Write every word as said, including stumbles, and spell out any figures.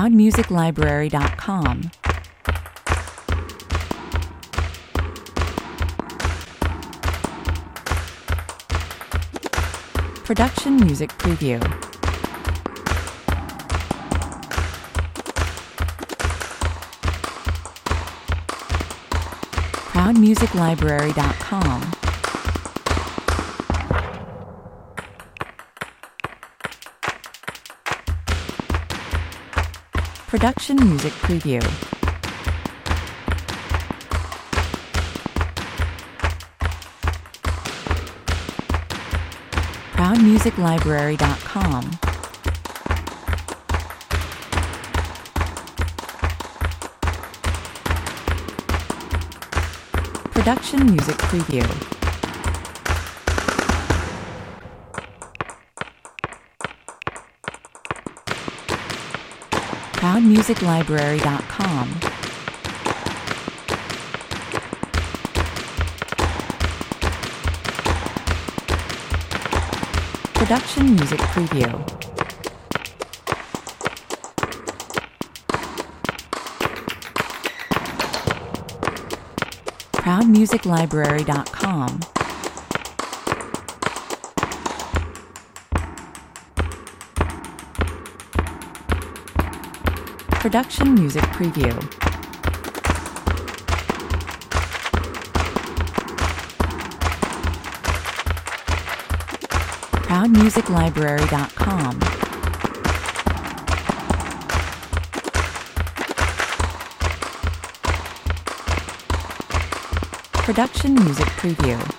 proud music library dot com. Production Music Preview. proud music library dot com. Production Music Preview. proud music library dot com. Production Music Preview. proud music library dot com. Production Music Preview. proud music library dot com. Production Music Preview. proud music library dot com. Production Music Preview.